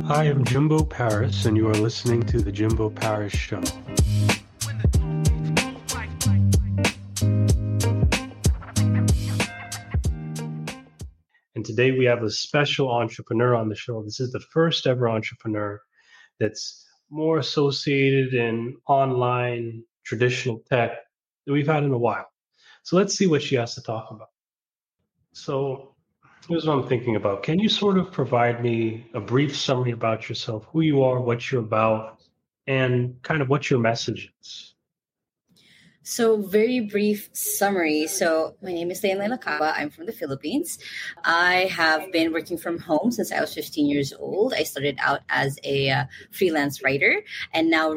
I am Jimbo Paris, and you are listening to The Jimbo Paris Show. And today we have a special entrepreneur on the show. This is the first ever entrepreneur that's more associated in online traditional tech that we've had in a while. So let's see what she has to talk about. So here's what I'm thinking about. Can you sort of provide me a brief summary about yourself, who you are, what you're about, and kind of what your message is? So very brief summary. So my name is Leila Lacaba. I'm from the Philippines. I have been working from home since I was 15 years old. I started out as a freelance writer and now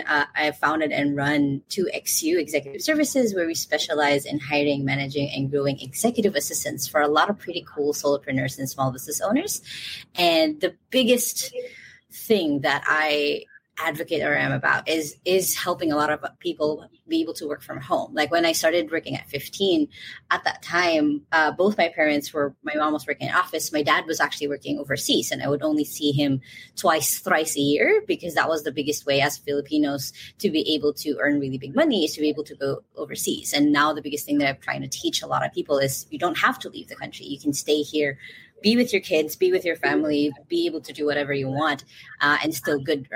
I founded and run 2XU Executive Services, where we specialize in hiring, managing, and growing executive assistants for a lot of pretty cool solopreneurs and small business owners. And the biggest thing that I advocate or am about is helping a lot of people be able to work from home. Like when I started working at 15, at that time, both my mom was working in office. My dad was actually working overseas, and I would only see him thrice a year, because that was the biggest way as Filipinos to be able to earn really big money, is to be able to go overseas. And now the biggest thing that I'm trying to teach a lot of people is you don't have to leave the country. You can stay here, be with your kids, be with your family, be able to do whatever you want, and still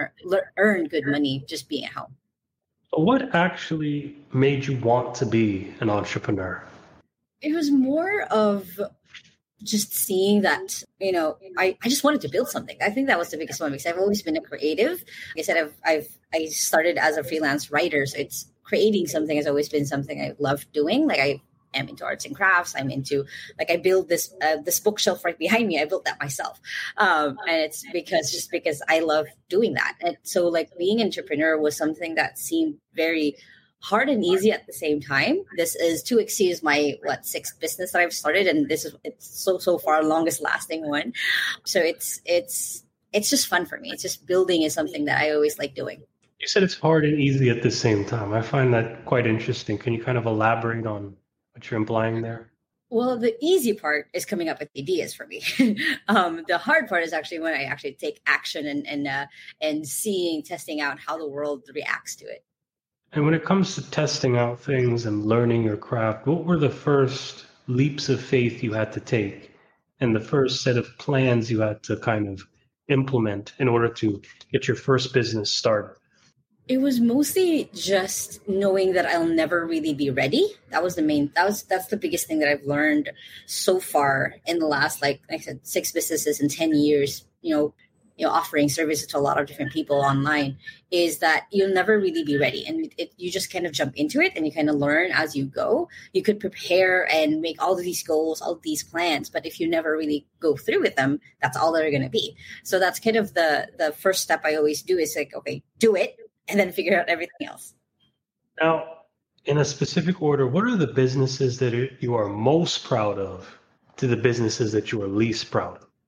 earn good money just being at home. What actually made you want to be an entrepreneur? It was more of just seeing that, I just wanted to build something. I think that was the biggest one, because I've always been a creative. Like I said, I started as a freelance writer, so it's creating something has always been something I love doing. Like I am into arts and crafts. I'm into, I build this bookshelf right behind me. I built that myself. And it's because I love doing that. And so being an entrepreneur was something that seemed very hard and easy at the same time. This is 2XU is my sixth business that I've started. And it's so far longest lasting one. So it's just fun for me. It's just building is something that I always like doing. You said it's hard and easy at the same time. I find that quite interesting. Can you kind of elaborate on what you're implying there? Well, the easy part is coming up with ideas for me. The hard part is actually when I actually take action and testing out how the world reacts to it. And when it comes to testing out things and learning your craft, what were the first leaps of faith you had to take and the first set of plans you had to kind of implement in order to get your first business started? It was mostly just knowing that I'll never really be ready. That's the biggest thing that I've learned so far in the last, like I said, 6 businesses in 10 years, offering services to a lot of different people online, is that you'll never really be ready. And you just kind of jump into it and you kind of learn as you go. You could prepare and make all of these goals, all of these plans, but if you never really go through with them, that's all they're going to be. So that's kind of the first step I always do is okay, do it, and then figure out everything else. Now, in a specific order, what are the businesses that you are most proud of to the businesses that you are least proud of?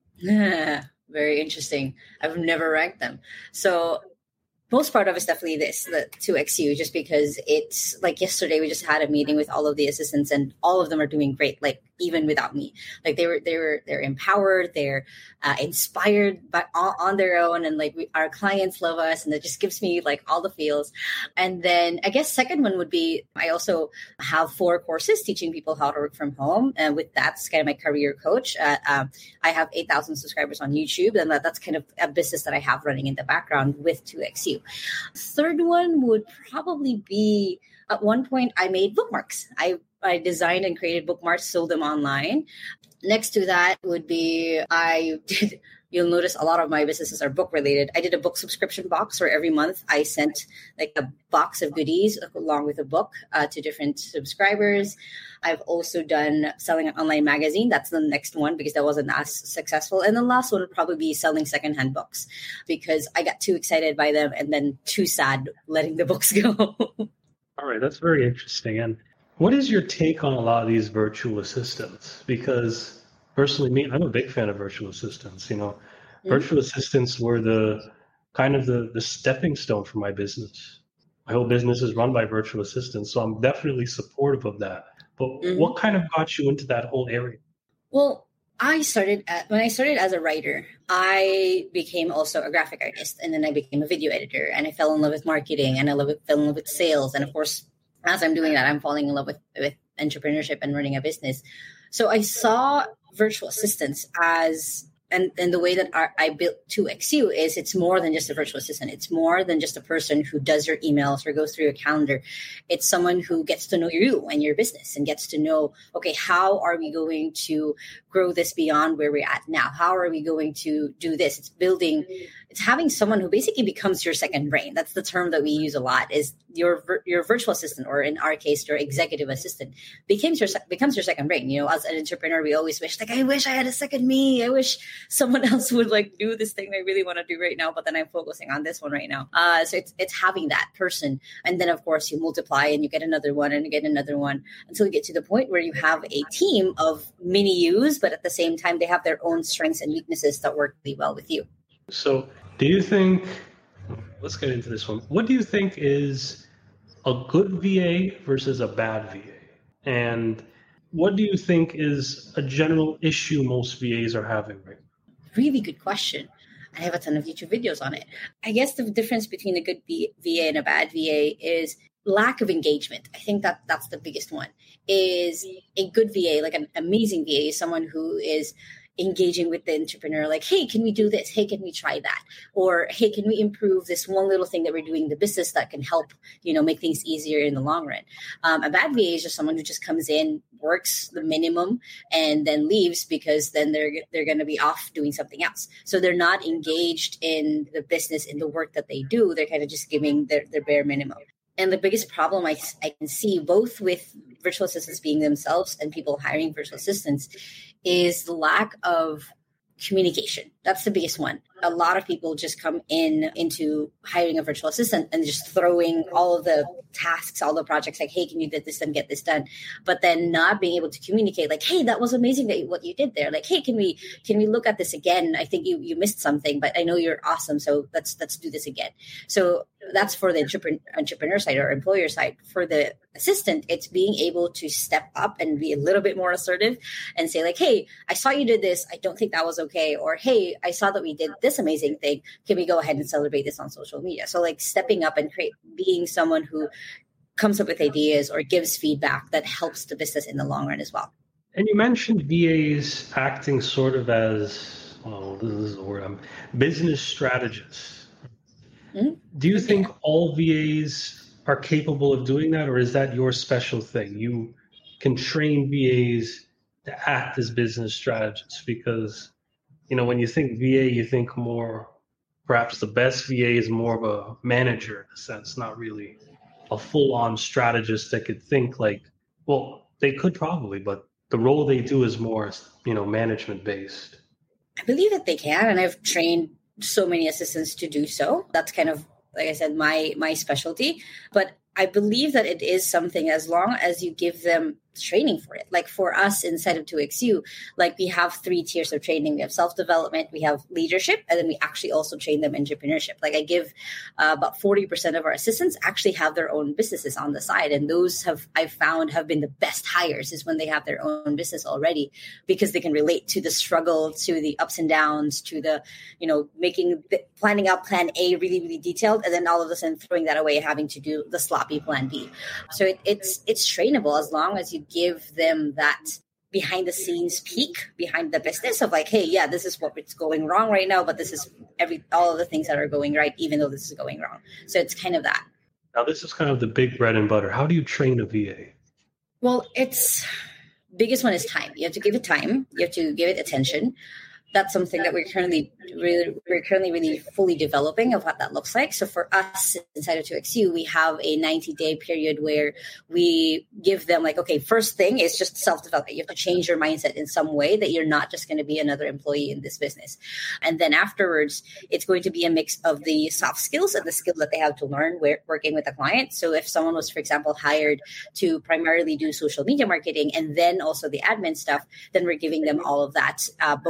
Very interesting. I've never ranked them. So most part of it's definitely the 2XU, just because it's like yesterday we just had a meeting with all of the assistants and all of them are doing great, even without me. They're empowered, they're inspired by on their own, and our clients love us, and it just gives me all the feels. And then I guess second one would be I also have 4 courses teaching people how to work from home, and with that's kind of my career coach. I have 8,000 subscribers on YouTube, and that's kind of a business that I have running in the background with 2XU. Third one would probably be at one point I made bookmarks. I designed and created bookmarks, sold them online. Next to that would be you'll notice a lot of my businesses are book related. I did a book subscription box where every month I sent a box of goodies along with a book to different subscribers. I've also done selling an online magazine. That's the next one because that wasn't as successful. And the last one would probably be selling secondhand books because I got too excited by them and then too sad letting the books go. All right. That's very interesting. And what is your take on a lot of these virtual assistants? Because personally, I'm a big fan of virtual assistants. Virtual assistants were the stepping stone for my business. My whole business is run by virtual assistants, so I'm definitely supportive of that. But what kind of got you into that whole area? Well, When I started as a writer, I became also a graphic artist, and then I became a video editor, and I fell in love with marketing, and fell in love with sales. And of course, as I'm doing that, I'm falling in love with entrepreneurship and running a business. So I saw virtual assistants and the way that I built 2XU is it's more than just a virtual assistant. It's more than just a person who does your emails or goes through your calendar. It's someone who gets to know you and your business and gets to know, okay, how are we going to grow this beyond where we're at now? How are we going to do this? It's having someone who basically becomes your second brain. That's the term that we use a lot, is your virtual assistant, or in our case, your executive assistant becomes your second brain. You know, as an entrepreneur, we always wish, like, I wish I had a second me. I wish someone else would like do this thing I really want to do right now, but then I'm focusing on this one right now. So it's having that person. And then of course you multiply and you get another one and you get another one until you get to the point where you have a team of mini yous, but at the same time, they have their own strengths and weaknesses that work really well with you. So do you think, let's get into this one. What do you think is a good VA versus a bad VA? And what do you think is a general issue most VAs are having right now? Really good question. I have a ton of YouTube videos on it. I guess the difference between a good VA and a bad VA is lack of engagement. I think that's the biggest one. Is a good VA, like an amazing VA, is someone who is engaging with the entrepreneur, like, hey, can we do this? Hey, can we try that? Or, hey, can we improve this one little thing that we're doing in the business that can help, make things easier in the long run? A bad VA is just someone who just comes in, works the minimum, and then leaves because then they're going to be off doing something else. So they're not engaged in the business, in the work that they do. They're kind of just giving their bare minimum. And the biggest problem I can see, both with virtual assistants being themselves and people hiring virtual assistants, is the lack of communication. That's the biggest one. A lot of people just come into hiring a virtual assistant and just throwing all of the tasks, all the projects, like, hey, can you get this done, get this done? But then not being able to communicate, like, hey, that was amazing what you did there. Like, hey, can we look at this again? I think you missed something, but I know you're awesome. So let's do this again. So that's for the entrepreneur side or employer side. For the assistant, it's being able to step up and be a little bit more assertive and say, like, hey, I saw you did this. I don't think that was okay. Or, hey, I saw that we did this amazing thing. Can we go ahead and celebrate this on social media? So like stepping up and being someone who comes up with ideas or gives feedback that helps the business in the long run as well. And you mentioned VAs acting sort of as, this is the word, business strategists. Mm-hmm. Do you think all VAs are capable of doing that, or is that your special thing? You can train VAs to act as business strategists because, when you think VA, you think more, perhaps the best VA is more of a manager in a sense, not really a full-on strategist that could think like, well, they could probably, but the role they do is more, management-based. I believe that they can, and I've trained so many assistants to do so. That's kind of, like I said, my specialty. But I believe that it is something, as long as you give them training for it. Like for us inside of 2XU, like we have 3 tiers of training. We have self-development, we have leadership, and then we actually also train them entrepreneurship. Like I give about 40% of our assistants actually have their own businesses on the side. And those I've found have been the best hires is when they have their own business already, because they can relate to the struggle, to the ups and downs, to the, planning out plan A really, really detailed. And then all of a sudden throwing that away, having to do the sloppy plan B. So it's trainable as long as you give them that behind the scenes peek behind the business of like, hey, yeah, this is what's going wrong right now, but this is all of the things that are going right, even though this is going wrong. So it's kind of that. Now, this is kind of the big bread and butter. How do you train a VA? Well, biggest one is time. You have to give it time. You have to give it attention. That's something that we're currently really fully developing of what that looks like. So for us inside of 2XU, we have a 90-day period where we give them like, okay, first thing is just self-development. You have to change your mindset in some way that you're not just going to be another employee in this business. And then afterwards, it's going to be a mix of the soft skills and the skill that they have to learn working with a client. So if someone was, for example, hired to primarily do social media marketing and then also the admin stuff, then we're giving them all of that both at the same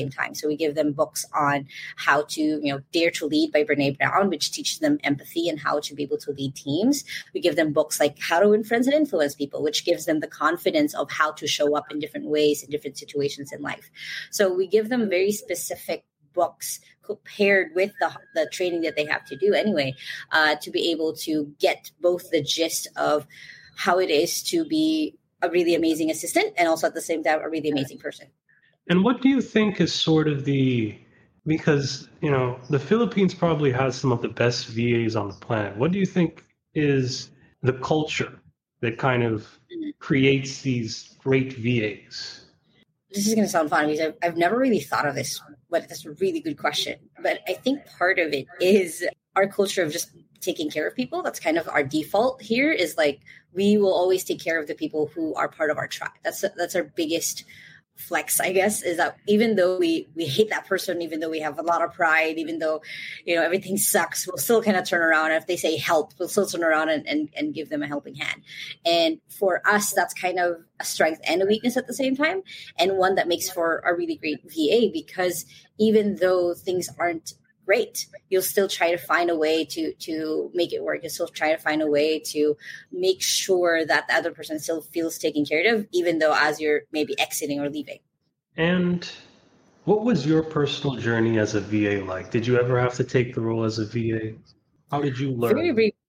same time. So we give them books on how to, Dare to Lead by Brene Brown, which teaches them empathy and how to be able to lead teams. We give them books like How to Win Friends and Influence People, which gives them the confidence of how to show up in different ways in different situations in life. So we give them very specific books paired with the training that they have to do anyway, to be able to get both the gist of how it is to be a really amazing assistant and also at the same time a really amazing person. And what do you think is sort of because, the Philippines probably has some of the best VAs on the planet. What do you think is the culture that kind of creates these great VAs? This is going to sound funny because I've never really thought of this, but that's a really good question. But I think part of it is our culture of just taking care of people. That's kind of our default here, is like we will always take care of the people who are part of our tribe. That's our biggest flex, I guess, is that even though we hate that person, even though we have a lot of pride, even though everything sucks, we'll still kind of turn around. If they say help, we'll still turn around and give them a helping hand. And for us, that's kind of a strength and a weakness at the same time, and one that makes for a really great VA, because even though things aren't great, you'll still try to find a way to make it work. You'll still try to find a way to make sure that the other person still feels taken care of, even though as you're maybe exiting or leaving. And what was your personal journey as a VA like? Did you ever have to take the role as a VA? How did you learn? Very brief.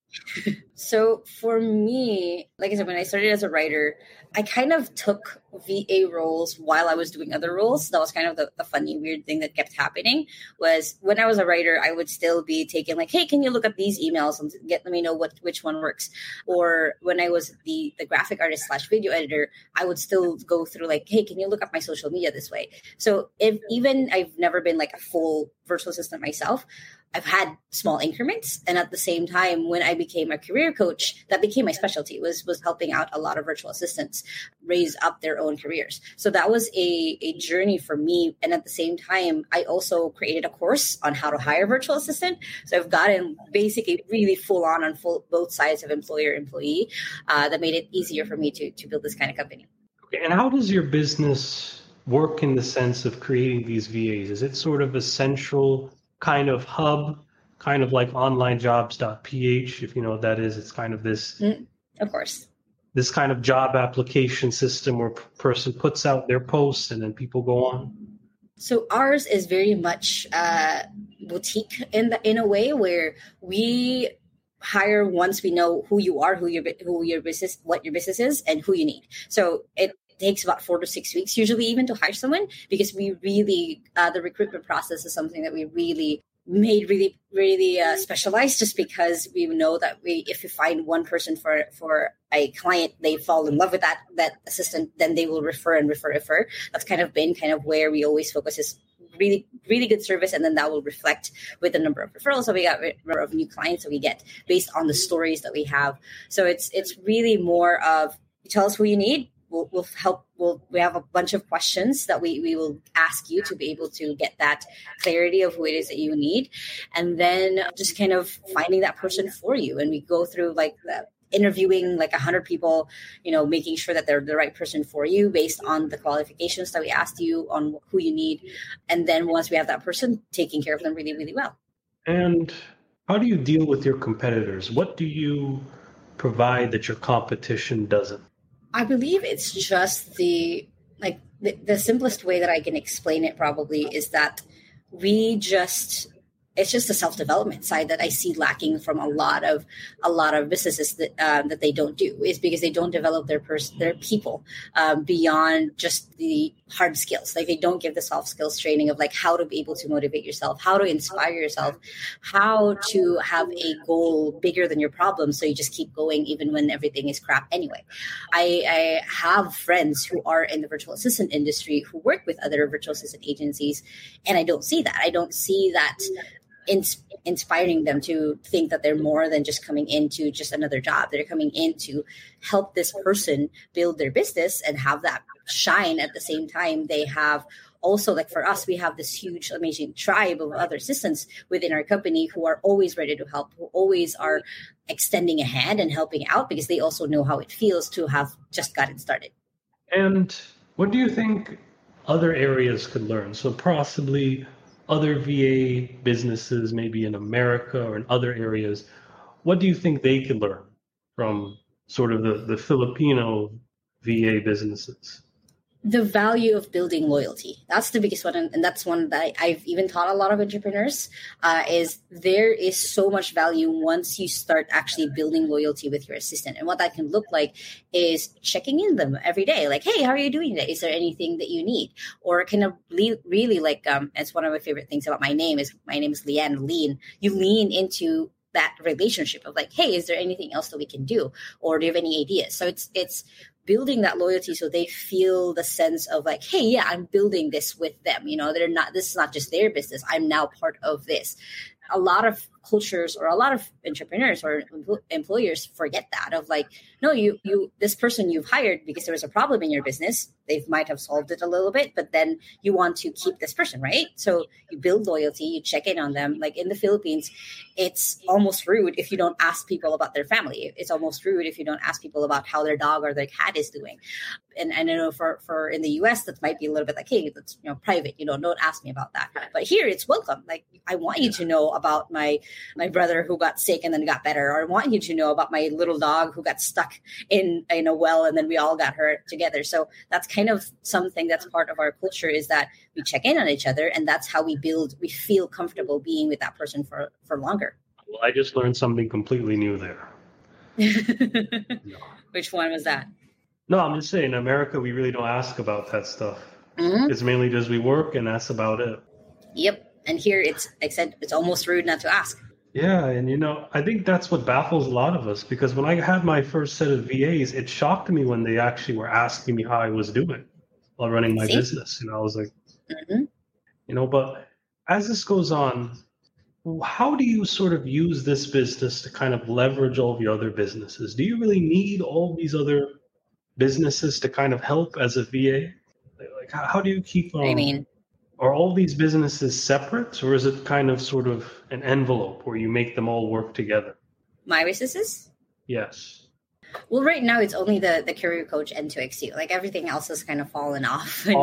So for me, like I said, when I started as a writer, I kind of took VA roles while I was doing other roles. That was kind of the funny, weird thing that kept happening. Was when I was a writer, I would still be taking like, hey, can you look up these emails and let me know which one works? Or when I was the graphic artist / video editor, I would still go through like, hey, can you look up my social media this way? So even I've never been like a full virtual assistant myself, I've had small increments. And at the same time, when I became a career coach, that became my specialty, was helping out a lot of virtual assistants raise up their own careers. So that was a journey for me. And at the same time, I also created a course on how to hire a virtual assistant. So I've gotten basically really full both sides of employer-employee, that made it easier for me to build this kind of company. Okay, and how does your business work in the sense of creating these VAs? Is it sort of a central kind of hub, kind of like onlinejobs.ph, if you know what that is? It's kind of this, of course, this kind of job application system where a person puts out their posts and then people go on. So ours is very much boutique in a way where we hire once we know who you are, who your business, what your business is, and who you need. So it takes about 4 to 6 weeks usually even to hire someone, because we really, the recruitment process is something that we really made really specialized, just because we know that if you find one person for a client, they fall in love with that assistant, then they will refer. That's kind of been where we always focus, is really, really good service. And then that will reflect with the number of referrals that we got, number of new clients that we get based on the stories that we have. So it's really more of, you tell us who you need. We'll help. We have a bunch of questions that we will ask you to be able to get that clarity of who it is that you need. And then just kind of finding that person for you. And we go through like interviewing like 100 people, making sure that they're the right person for you based on the qualifications that we asked you on who you need. And then once we have that person, taking care of them really, really well. And how do you deal with your competitors? What do you provide that your competition doesn't? I believe it's just the simplest way that I can explain it probably is that it's just the self-development side that I see lacking from a lot of businesses that they don't do, is because they don't develop their people beyond just the hard skills. Like they don't give the soft skills training of like how to be able to motivate yourself, how to inspire yourself, how to have a goal bigger than your problem, so you just keep going even when everything is crap anyway. I have friends who are in the virtual assistant industry who work with other virtual assistant agencies, and I don't see that. I don't see that inspiring them to think that they're more than just coming into just another job. They're coming in to help this person build their business and have that shine. At the same time, they have also, like for us, we have this huge, amazing tribe of other assistants within our company who are always ready to help, who always are extending a hand and helping out, because they also know how it feels to have just gotten started. And what do you think other areas could learn? So possibly other VA businesses, maybe in America or in other areas. What do you think they could learn from sort of the Filipino VA businesses? The value of building loyalty. That's the biggest one. And that's one that I've even taught a lot of entrepreneurs is there is so much value once you start actually building loyalty with your assistant. And what that can look like is checking in them every day. Like, hey, how are you doing today? Is there anything that you need? Or kind of really like, it's one of my favorite things about my name is Leanne, lean. You lean into that relationship of like, hey, is there anything else that we can do? Or do you have any ideas? So it's building that loyalty so they feel the sense of like, hey, yeah, I'm building this with them. This is not just their business. I'm now part of this. A lot of cultures or a lot of entrepreneurs or employers forget that of like, no, you this person you've hired because there was a problem in your business. They might have solved it a little bit, but then you want to keep this person, right? So you build loyalty, you check in on them. Like in the Philippines, it's almost rude if you don't ask people about their family. It's almost rude if you don't ask people about how their dog or their cat is doing. And I know for in the US, that might be a little bit like, hey, that's private. Don't ask me about that. But here it's welcome. Like I want you to know about my brother who got sick and then got better, or I want you to know about my little dog who got stuck in a well and then we all got hurt together. So that's kind of something that's part of our culture is that we check in on each other, and that's how we feel comfortable being with that person for longer. Well, I just learned something completely new there. No. Which one was that? No, I'm just saying in America, we really don't ask about that stuff. Mm-hmm. It's mainly just we work and that's about it. Yep. And here it's almost rude not to ask. Yeah. And, I think that's what baffles a lot of us, because when I had my first set of VAs, it shocked me when they actually were asking me how I was doing while running my business. I was like, but as this goes on, how do you sort of use this business to kind of leverage all of your other businesses? Do you really need all these other businesses to kind of help as a VA? Like, how do you keep are all these businesses separate, or is it kind of sort of an envelope where you make them all work together? My businesses? Yes. Well, right now it's only the career coach and 2XU. Like everything else has kind of fallen off and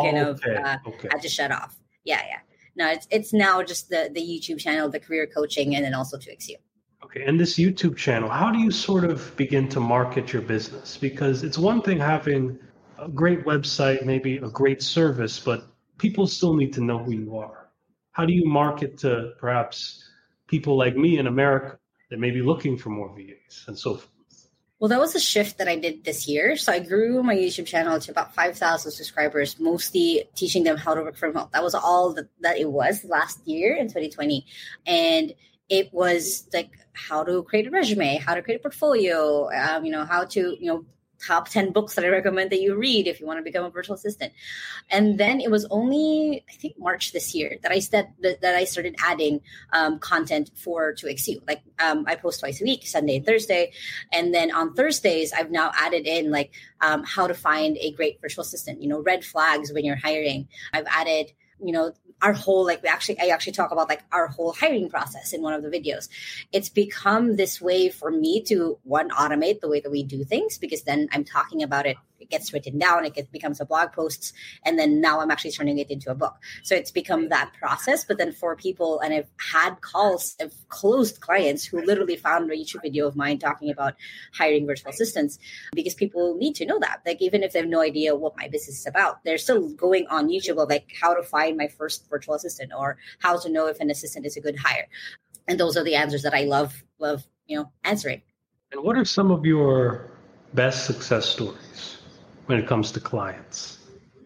had to shut off. Yeah. No, it's now just the YouTube channel, the career coaching, and then also 2XU. Okay, and this YouTube channel, how do you sort of begin to market your business? Because it's one thing having a great website, maybe a great service, but people still need to know who you are. How do you market to perhaps people like me in America that may be looking for more VAs and so forth? Well, that was a shift that I did this year. So I grew my YouTube channel to about 5,000 subscribers, mostly teaching them how to work from home. That was all that it was last year in 2020. And it was like how to create a resume, how to create a portfolio, how to, top 10 books that I recommend that you read if you want to become a virtual assistant. And then it was only, I think, March this year that I started adding content for 2XU. Like I post twice a week, Sunday and Thursday. And then on Thursdays, I've now added in like how to find a great virtual assistant, red flags when you're hiring. I've added, our whole, I actually talk about like our whole hiring process in one of the videos. It's become this way for me to automate the way that we do things, because then I'm talking about it. It gets written down, it becomes a blog posts, and then now I'm actually turning it into a book. So it's become that process. But then for people, and I've had calls of closed clients who literally found a YouTube video of mine talking about hiring virtual assistants, because people need to know that. Like even if they have no idea what my business is about, they're still going on YouTube of like how to find my first virtual assistant or how to know if an assistant is a good hire. And those are the answers that I love answering. And what are some of your best success stories when it comes to clients?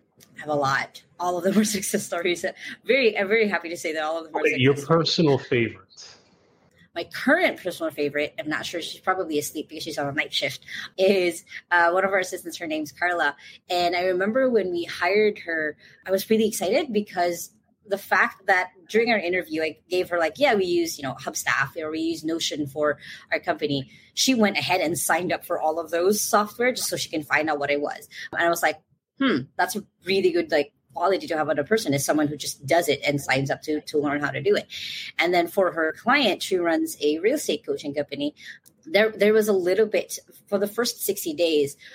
I have a lot. All of them are success stories. I'm very happy to say that all of them are success your stories. Personal favorites. My current personal favorite, I'm not sure, she's probably asleep because she's on a night shift, is one of our assistants. Her name's Carla. And I remember when we hired her, I was really excited because the fact that during our interview, I gave her we use, Hubstaff, or we use Notion for our company. She went ahead and signed up for all of those software just so she can find out what it was. And I was like, that's a really good, quality to have on a person, is someone who just does it and signs up to learn how to do it. And then for her client, she runs a real estate coaching company. There was a little bit for the first 60 days.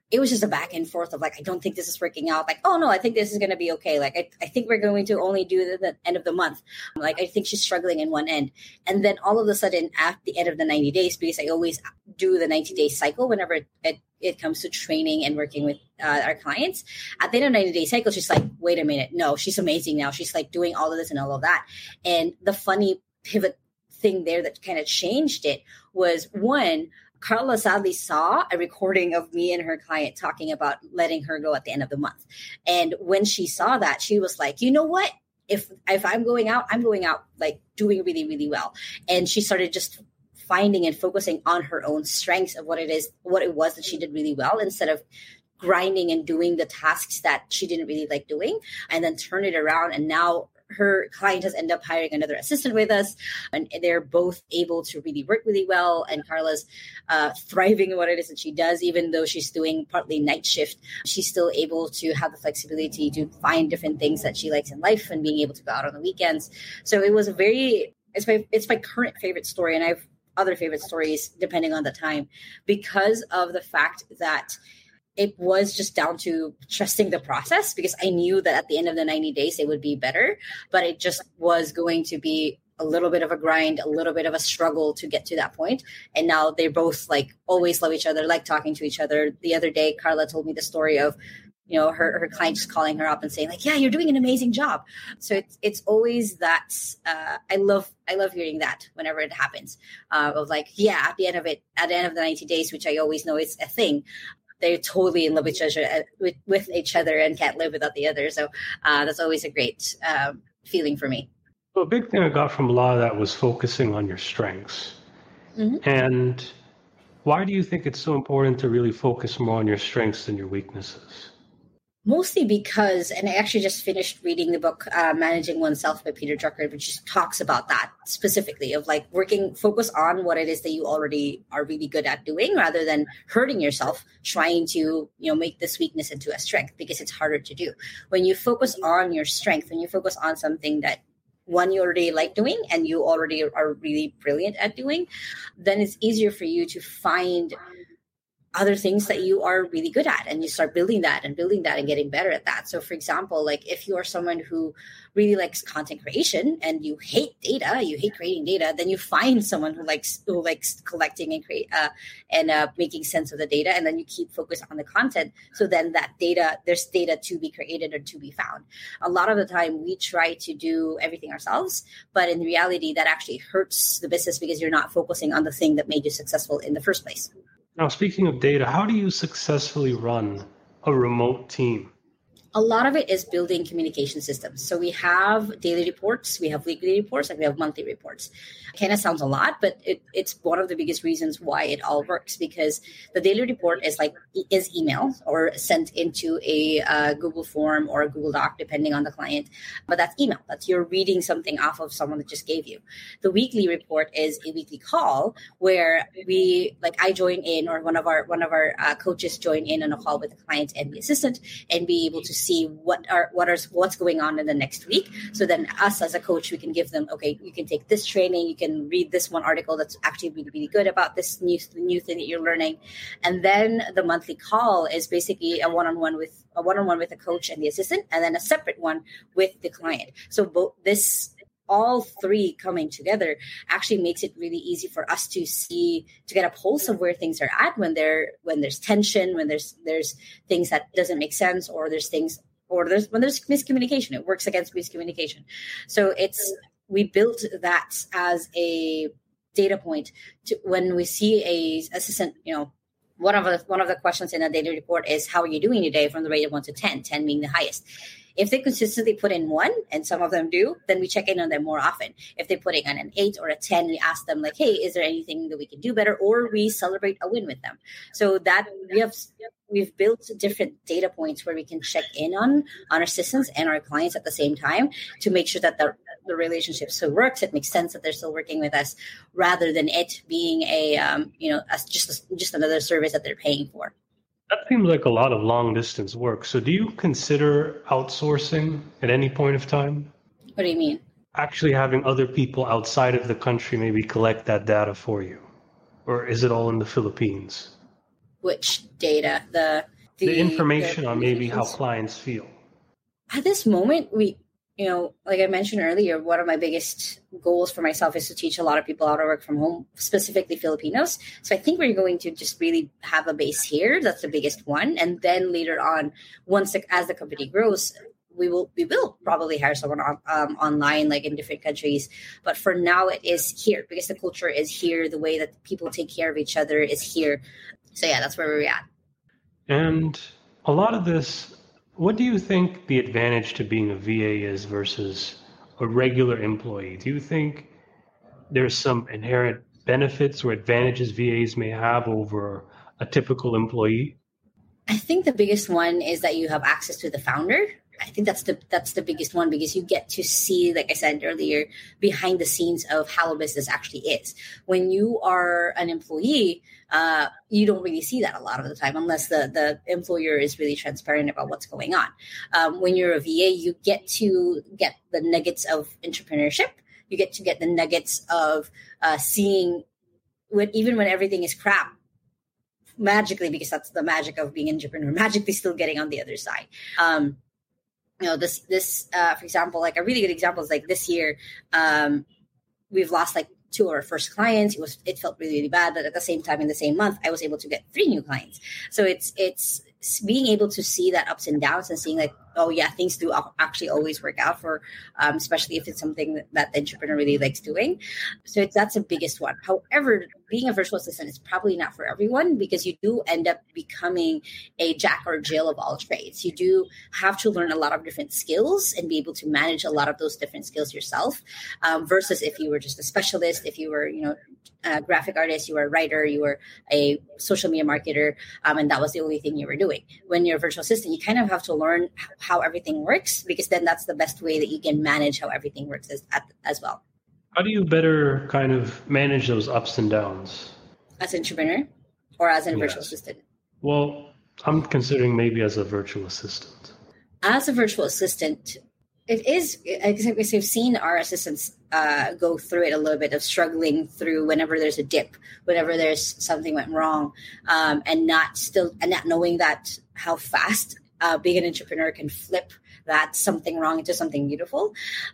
it was just a back and forth of like, I don't think this is working out. Like, oh no, I think this is going to be okay. Like, I think we're going to only do the end of the month. Like, I think she's struggling in one end. And then all of a sudden at the end of the 90 days, because I always do the 90-day cycle whenever it comes to training and working with our clients, at the end of 90-day cycle, she's like, wait a minute. No, she's amazing now. She's like doing all of this and all of that. And the funny pivot thing there that kind of changed it was, one, Carla sadly saw a recording of me and her client talking about letting her go at the end of the month. And when she saw that, she was like, you know what? If I'm going out like doing really, really well. And she started just finding and focusing on her own strengths of what it was that she did really well, instead of grinding and doing the tasks that she didn't really like doing, and then turn it around. And now her client has ended up hiring another assistant with us, and they're both able to really work really well. And Carla's thriving in what it is that she does, even though she's doing partly night shift. She's still able to have the flexibility to find different things that she likes in life and being able to go out on the weekends. So it was it's my current favorite story, and I have other favorite stories depending on the time, because of the fact that it was just down to trusting the process, because I knew that at the end of the 90 days, it would be better, but it just was going to be a little bit of a grind, a little bit of a struggle to get to that point. And now they both like always love each other, like talking to each other. The other day, Carla told me the story of, her client just calling her up and saying like, yeah, you're doing an amazing job. So it's always that, I love hearing that whenever it happens, of like, yeah, at the end of the 90 days, which I always know is a thing, they're totally in love with each other and can't live without the other. So that's always a great feeling for me. Well, a big thing I got from a lot of that was focusing on your strengths. Mm-hmm. And why do you think it's so important to really focus more on your strengths than your weaknesses? Mostly because, and I actually just finished reading the book, Managing Oneself by Peter Drucker, which just talks about that specifically, of like focus on what it is that you already are really good at doing, rather than hurting yourself trying to, make this weakness into a strength, because it's harder to do. When you focus on your strength, when you focus on something that, one, you already like doing and you already are really brilliant at doing, then it's easier for you to find other things that you are really good at, and you start building that and getting better at that. So for example, like if you are someone who really likes content creation and you hate creating data, then you find someone who likes collecting and making sense of the data, and then you keep focused on the content. So then there's data to be created or to be found. A lot of the time we try to do everything ourselves, but in reality that actually hurts the business, because you're not focusing on the thing that made you successful in the first place. Now, speaking of data, how do you successfully run a remote team? A lot of it is building communication systems. So we have daily reports, we have weekly reports, and we have monthly reports. Kind of sounds a lot, but it's one of the biggest reasons why it all works, because the daily report is email or sent into a Google form or a Google Doc, depending on the client. But that's email. That's you're reading something off of someone that just gave you. The weekly report is a weekly call where I join in, or one of our coaches join in on a call with the client and the assistant, and be able to see what's going on in the next week. So then us as a coach, we can give them, okay, you can take this training, you can read this one article that's actually really, really good about this new thing that you're learning. And then the monthly call is basically a one-on-one with a coach and the assistant, and then a separate one with the client. So all three coming together actually makes it really easy for us to get a pulse of where things are at when there's tension, when there's things that doesn't make sense, or when there's miscommunication. It works against miscommunication. So we built that as a data point to when we see a assistant, one of the questions in a daily report is, how are you doing today, from the rate of 1 to 10, 10 being the highest. If they consistently put in 1, and some of them do, then we check in on them more often. If they put in an 8 or a 10, we ask them like, hey, is there anything that we can do better? Or we celebrate a win with them. So that we've built different data points where we can check in on our assistants and our clients at the same time, to make sure that the relationship still works. It makes sense that they're still working with us, rather than it being just another service that they're paying for. That seems like a lot of long distance work. So do you consider outsourcing at any point of time? What do you mean? Actually having other people outside of the country maybe collect that data for you? Or is it all in the Philippines? Which data? the information on maybe how communications. clients feel? At this moment, like I mentioned earlier, one of my biggest goals for myself is to teach a lot of people how to work from home, specifically Filipinos. So I think we're going to just really have a base here. That's the biggest one. And then later on, as the company grows, we will probably hire someone online, like in different countries. But for now, it is here because the culture is here. The way that people take care of each other is here. So yeah, that's where we're at. And a lot of this, what do you think the advantage to being a VA is versus a regular employee? Do you think there's some inherent benefits or advantages VAs may have over a typical employee? I think the biggest one is that you have access to the founder. I think that's the biggest one because you get to see, like I said earlier, behind the scenes of how a business actually is. When you are an employee, you don't really see that a lot of the time unless the employer is really transparent about what's going on. When you're a VA, you get to get the nuggets of entrepreneurship. You get to get the nuggets of seeing even when everything is crap, magically, because that's the magic of being an entrepreneur, magically still getting on the other side. This for example, like a really good example is like this year, we've lost like 2 of our first clients. It felt really, really bad, but at the same time, in the same month, I was able to get 3 new clients. So it's being able to see that ups and downs and seeing like, oh yeah, things do actually always work out for, especially if it's something that the entrepreneur really likes doing. So that's the biggest one. However, being a virtual assistant is probably not for everyone because you do end up becoming a jack or Jill of all trades. You do have to learn a lot of different skills and be able to manage a lot of those different skills yourself, versus if you were just a specialist, if you were, a graphic artist, you were a writer, you were a social media marketer, and that was the only thing you were doing. When you're a virtual assistant, you kind of have to learn how everything works because then that's the best way that you can manage how everything works as well. How do you better kind of manage those ups and downs? As an entrepreneur or as a virtual assistant? Well, I'm considering maybe as a virtual assistant. As a virtual assistant, it is, because we've seen our assistants go through it a little bit of struggling through whenever there's a dip, whenever there's something went wrong, and not knowing that how fast being an entrepreneur can flip that something wrong into something beautiful.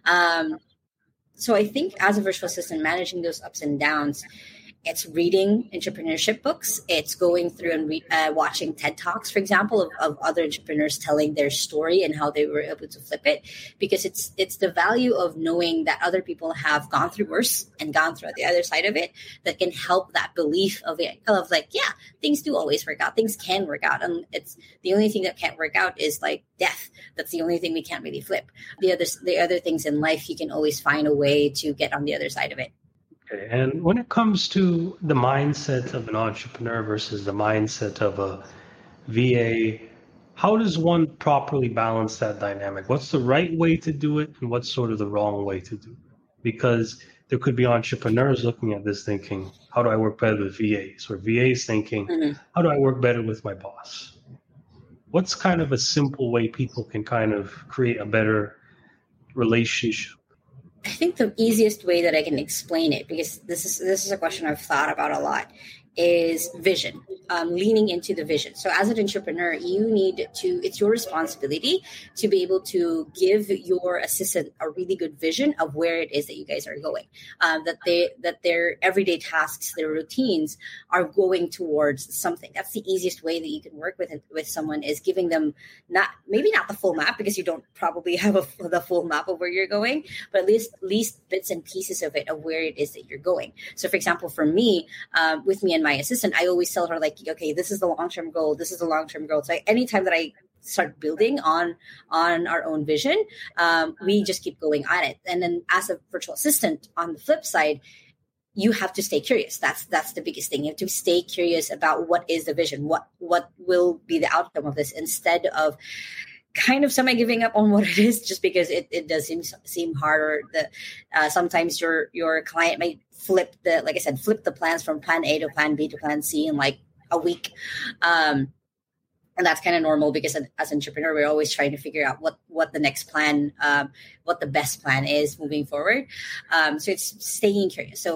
So I think as a virtual assistant, managing those ups and downs, it's reading entrepreneurship books. It's going through and watching TED Talks, for example, of other entrepreneurs telling their story and how they were able to flip it. Because it's the value of knowing that other people have gone through worse and gone through the other side of it that can help that belief of like, yeah, things do always work out. Things can work out. And it's the only thing that can't work out is like death. That's the only thing we can't really flip. The other things in life, you can always find a way to get on the other side of it. Okay. And when it comes to the mindset of an entrepreneur versus the mindset of a VA, how does one properly balance that dynamic? What's the right way to do it and what's sort of the wrong way to do it? Because there could be entrepreneurs looking at this thinking, how do I work better with VAs? Or VAs thinking, how do I work better with my boss? What's kind of a simple way people can kind of create a better relationship? I think the easiest way that I can explain it, because this is a question I've thought about a lot, is vision, leaning into the vision. So as an entrepreneur, it's your responsibility to be able to give your assistant a really good vision of where it is that you guys are going, that their everyday tasks, their routines are going towards something. That's the easiest way that you can work with someone, is giving them maybe not the full map, because you don't probably have the full map of where you're going, but at least bits and pieces of it, of where it is that you're going. So for example, for me, with me and my assistant, I always tell her like, okay, this is the long-term goal. This is the long-term goal. So anytime that I start building on our own vision, we just keep going at it. And then as a virtual assistant, on the flip side, you have to stay curious. That's the biggest thing. You have to stay curious about what is the vision, what will be the outcome of this, instead of kind of semi-giving up on what it is, just because it does seem harder. Sometimes your client might flip the plans from plan A to plan B to plan C in like a week. And that's kind of normal, because as an entrepreneur, we're always trying to figure out what the next plan, what the best plan is moving forward. So it's staying curious. So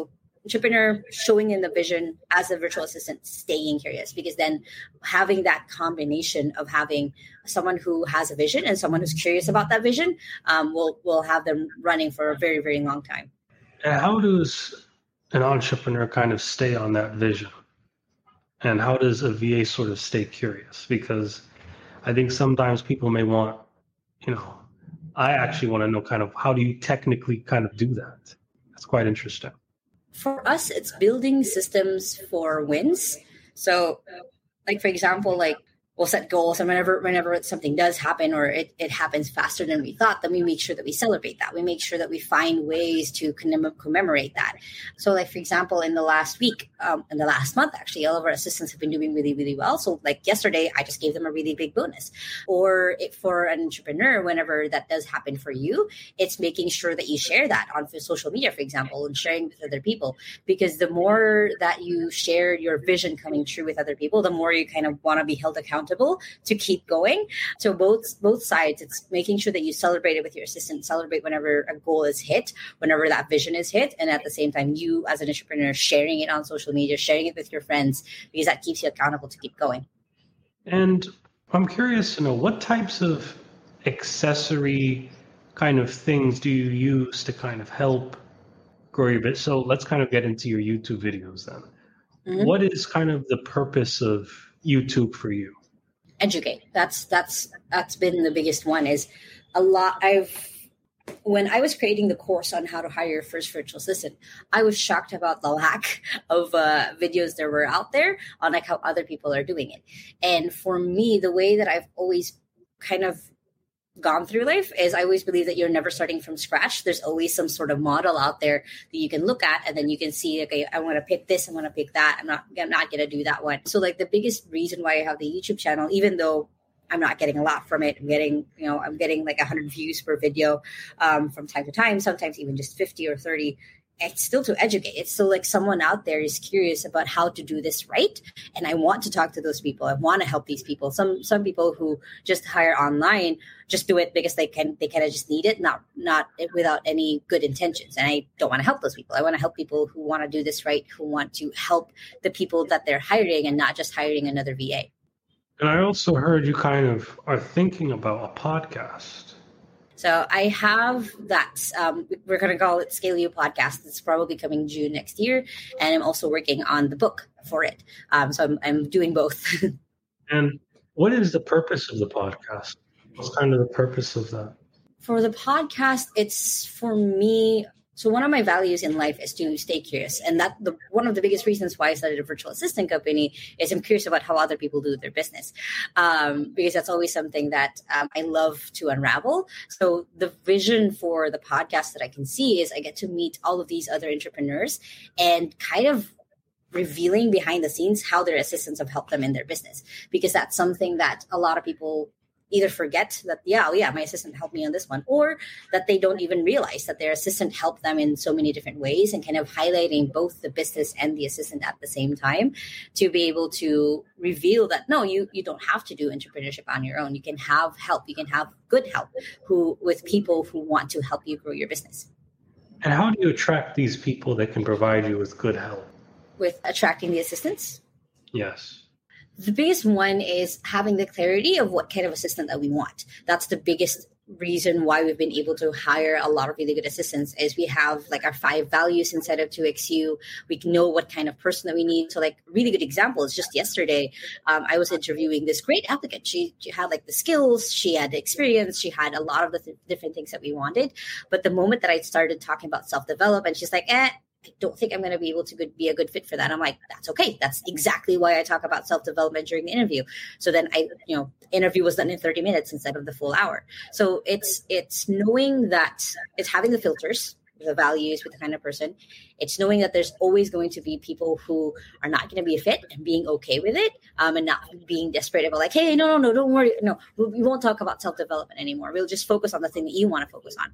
entrepreneur showing in the vision as a virtual assistant, staying curious, because then having that combination of having someone who has a vision and someone who's curious about that vision will have them running for a very, very long time. And how does an entrepreneur kind of stay on that vision? And how does a VA sort of stay curious? Because I think sometimes people may want, I actually want to know kind of how do you technically kind of do that? That's quite interesting. For us, it's building systems for wins. So, like, for example, we'll set goals, and whenever something does happen or it happens faster than we thought, then we make sure that we celebrate that. We make sure that we find ways to commemorate that. So, like, for example, in the last week, in the last month, actually, all of our assistants have been doing really, really well. So, like yesterday, I just gave them a really big bonus. Or for an entrepreneur, whenever that does happen for you, it's making sure that you share that on social media, for example, and sharing with other people. Because the more that you share your vision coming true with other people, the more you kind of want to be held accountable to keep going. So both sides, it's making sure that you celebrate it with your assistant, celebrate whenever a goal is hit, whenever that vision is hit, and at the same time, you as an entrepreneur sharing it on social media, sharing it with your friends, because that keeps you accountable to keep going. And I'm curious to know, what types of accessory kind of things do you use to kind of help grow your business? So let's kind of get into your YouTube videos then. Mm-hmm. What is kind of the purpose of YouTube for you? Educate. That's been the biggest one. Is when I was creating the course on how to hire your first virtual assistant, I was shocked about the lack of videos there were out there on like how other people are doing it. And for me, the way that I've always kind of gone through life is I always believe that you're never starting from scratch. There's always some sort of model out there that you can look at, and then you can see, okay, I want to pick this, I want to pick that. I'm not going to do that one. So like the biggest reason why I have the YouTube channel, even though I'm not getting a lot from it, I'm getting like 100 views per video from time to time, sometimes even just 50 or 30. It's still to educate. It's still like someone out there is curious about how to do this right. And I want to talk to those people. I want to help these people. Some people who just hire online just do it because they kind of just need it, not without any good intentions. And I don't want to help those people. I want to help people who want to do this right, who want to help the people that they're hiring and not just hiring another VA. And I also heard you kind of are thinking about a podcast. So I have that. We're going to call it Scale You Podcast. It's probably coming June next year. And I'm also working on the book for it. So I'm doing both. And what is the purpose of the podcast? What's kind of the purpose of that? For the podcast, it's for me. So one of my values in life is to stay curious. And one of the biggest reasons why I started a virtual assistant company is I'm curious about how other people do their business. Because that's always something that I love to unravel. So the vision for the podcast that I can see is I get to meet all of these other entrepreneurs and kind of revealing behind the scenes how their assistants have helped them in their business. Because that's something that a lot of people either forget that, my assistant helped me on this one, or that they don't even realize that their assistant helped them in so many different ways, and kind of highlighting both the business and the assistant at the same time to be able to reveal that, no, you don't have to do entrepreneurship on your own. You can have help. You can have good help with people who want to help you grow your business. And how do you attract these people that can provide you with good help? With attracting the assistants? Yes. The biggest one is having the clarity of what kind of assistant that we want. That's the biggest reason why we've been able to hire a lot of really good assistants is we have like our 5 values inside of 2XU. We know what kind of person that we need. So like really good example is just yesterday, I was interviewing this great applicant. She had like the skills, she had the experience, she had a lot of the different things that we wanted. But the moment that I started talking about self-development, she's like, I don't think I'm going to be able to be a good fit for that. I'm like, that's okay. That's exactly why I talk about self-development during the interview. So then interview was done in 30 minutes instead of the full hour. So it's knowing that it's having the filters, the values with the kind of person. It's knowing that there's always going to be people who are not going to be a fit and being okay with it, and not being desperate about like, hey, no, don't worry. No, we won't talk about self-development anymore. We'll just focus on the thing that you want to focus on.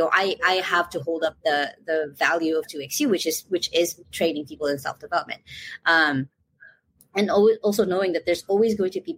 I have to hold up the value of 2XU, which is training people in self-development. And also knowing that there's always going to be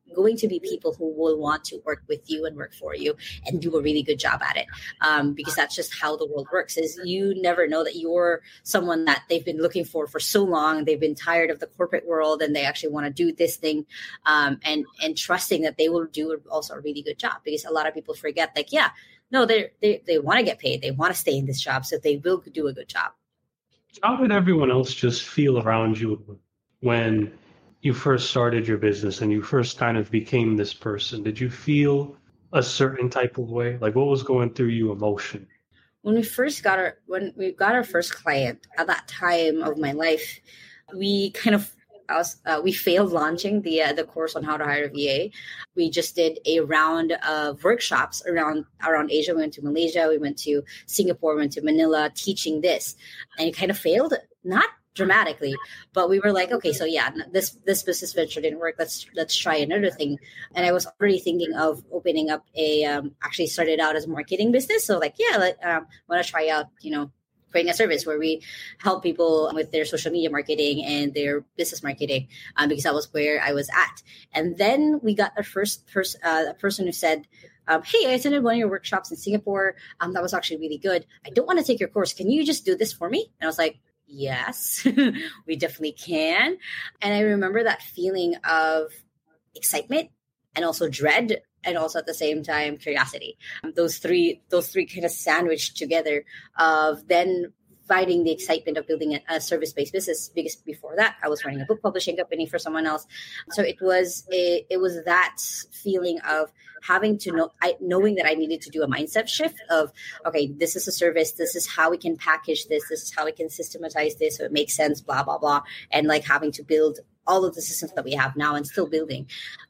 going to be people who will want to work with you and work for you and do a really good job at it. Because that's just how the world works, is you never know that you're someone that they've been looking for so long. They've been tired of the corporate world and they actually want to do this thing, and trusting that they will do also a really good job. Because a lot of people forget, like, no, they want to get paid. They want to stay in this job, so they will do a good job. How did everyone else just feel around you when you first started your business and you first kind of became this person? Did you feel a certain type of way? Like, what was going through you emotion? When we got our first client, at that time of my life, we kind of we failed launching the course on how to hire a VA. We just did a round of workshops around Asia. We went to Malaysia, we went to Singapore, we went to Manila, teaching this, and it kind of failed. Not dramatically, but we were like, okay, so this business venture didn't work. Let's try another thing. And I was already thinking of opening up actually started out as a marketing business. So like, want to try out, creating a service where we help people with their social media marketing and their business marketing, because that was where I was at. And then we got our first person who said, hey, I attended one of your workshops in Singapore. That was actually really good. I don't want to take your course. Can you just do this for me? And I was like, yes, we definitely can. And I remember that feeling of excitement and also dread, and also at the same time curiosity. Those three kind of sandwiched together, of then finding the excitement of building a service-based business, because before that I was running a book publishing company for someone else. So it was that feeling of having to knowing that I needed to do a mindset shift of, okay, this is a service, this is how we can package this is how we can systematize this so it makes sense, blah blah blah, and like having to build all of the systems that we have now and still building.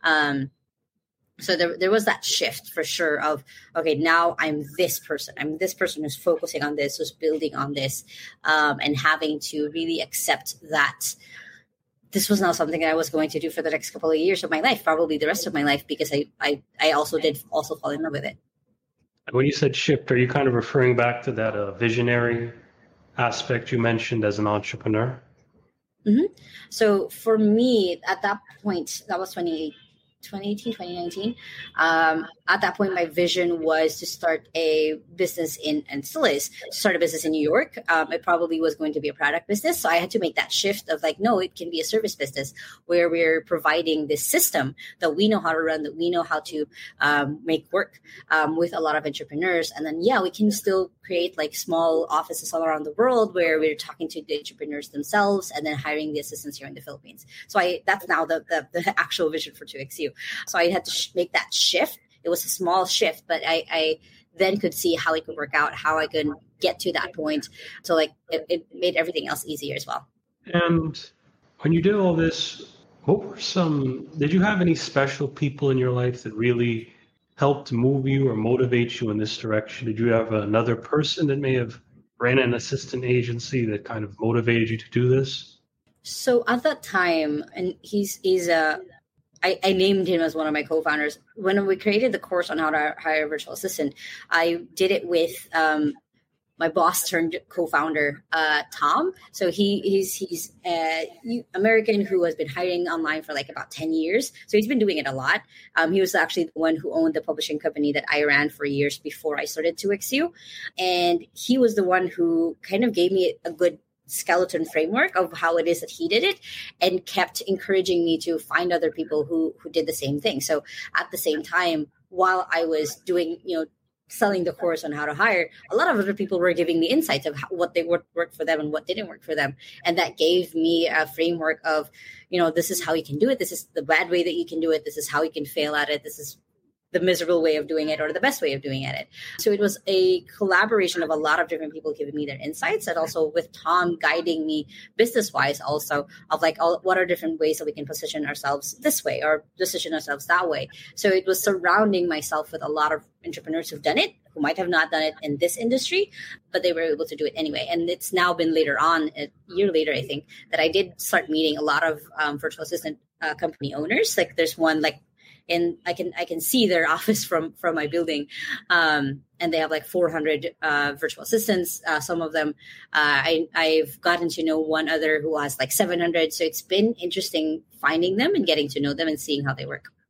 So there was that shift for sure of, okay, now I'm this person who's focusing on this, who's building on this, and having to really accept that this was now something that I was going to do for the next couple of years of my life, probably the rest of my life, because I also fall in love with it. And when you said shift, are you kind of referring back to that visionary aspect you mentioned as an entrepreneur? Mm-hmm. So for me, at that point, that was 2019. At that point, my vision was to start a business and still is, to start a business in New York. It probably was going to be a product business. So I had to make that shift of like, no, it can be a service business where we're providing this system that we know how to run, that we know how to make work with a lot of entrepreneurs. And then, we can still create like small offices all around the world where we're talking to the entrepreneurs themselves and then hiring the assistants here in the Philippines. So that's now the actual vision for 2XU. So I had to make that shift. It was a small shift, but I then could see how it could work out, how I could get to that point. So like it made everything else easier as well. And when you did all this, did you have any special people in your life that really helped move you or motivate you in this direction? Did you have another person that may have ran an assistant agency that kind of motivated you to do this? So at that time, and I named him as one of my co-founders. When we created the course on how to hire a virtual assistant, I did it with my boss turned co-founder, Tom. So he's American who has been hiring online for like about 10 years. So he's been doing it a lot. He was actually the one who owned the publishing company that I ran for years before I started 2XU. And he was the one who kind of gave me a good skeleton framework of how it is that he did it, and kept encouraging me to find other people who did the same thing. So at the same time, while I was doing, selling the course on how to hire, a lot of other people were giving me insights of what they worked for them and what didn't work for them. And that gave me a framework of, this is how you can do it. This is the bad way that you can do it. This is how you can fail at it. This is the miserable way of doing it or the best way of doing it. So it was a collaboration of a lot of different people giving me their insights, and also with Tom guiding me business-wise also of like, what are different ways that we can position ourselves this way or position ourselves that way. So it was surrounding myself with a lot of entrepreneurs who've done it, who might have not done it in this industry, but they were able to do it anyway. And it's now been later on, a year later, I think, that I did start meeting a lot of virtual assistant company owners. Like there's one and I can see their office from my building, and they have like 400 virtual assistants. Some of them, I've gotten to know one other who has like 700. So it's been interesting finding them and getting to know them and seeing how they work.